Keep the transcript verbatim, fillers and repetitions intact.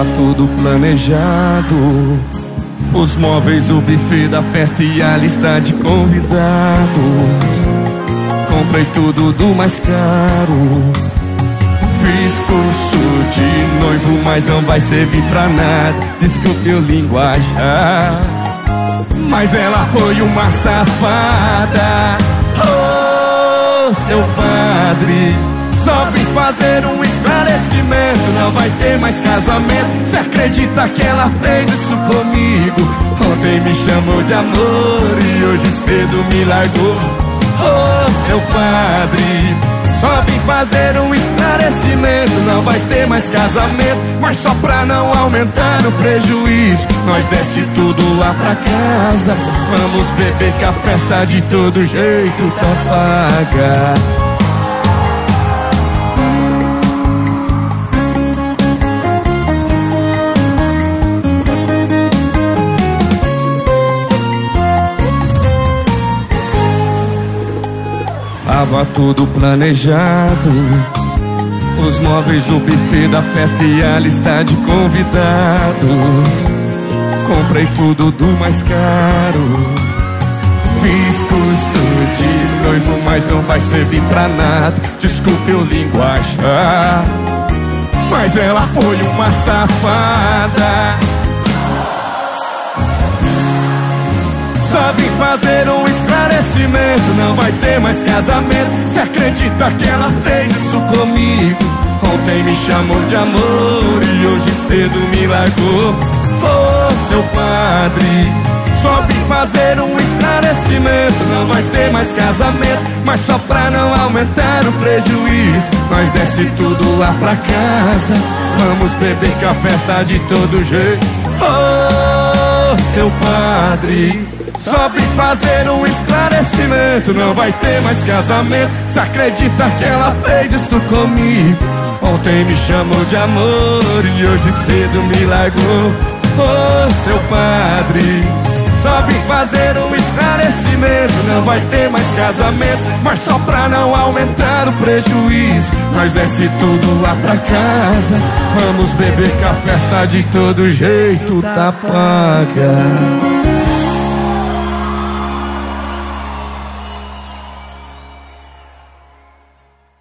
Tava tudo planejado, os móveis, o buffet da festa e a lista de convidados. Comprei tudo do mais caro, fiz curso de noivo, mas não vai servir pra nada. Desculpe o linguajar, mas ela foi uma safada. Oh, seu padre, só vim fazer um esclarecimento. Não vai ter mais casamento. Cê acredita que ela fez isso comigo? Ontem me chamou de amor e hoje cedo me largou. Oh, seu padre, só vim fazer um esclarecimento. Não vai ter mais casamento, mas só pra não aumentar o prejuízo, nós desce tudo lá pra casa. Vamos beber que a festa de todo jeito tá paga. Tava tudo planejado, os móveis, o buffet da festa e a lista de convidados. Comprei tudo do mais caro, fiz curso de noivo, mas não vai servir pra nada. Desculpe o linguajar, mas ela foi uma safada. Só vim fazer um esclarecimento. Não vai ter mais casamento. Cê acredita que ela fez isso comigo? Ontem me chamou de amor e hoje cedo me largou. Oh, seu padre, só vim fazer um esclarecimento. Não vai ter mais casamento, mas só pra não aumentar o prejuízo, nós desce tudo lá pra casa. Vamos beber que a festa de todo jeito. Oh, seu padre, só vim fazer um esclarecimento. Não vai ter mais casamento. Cê acredita que ela fez isso comigo? Ontem me chamou de amor e hoje cedo me largou. Oh, seu padre, só vim fazer um esclarecimento. Não vai ter mais casamento, mas só pra não aumentar o prejuízo, nós desce tudo lá pra casa. Vamos beber que a festa de todo jeito tá paga.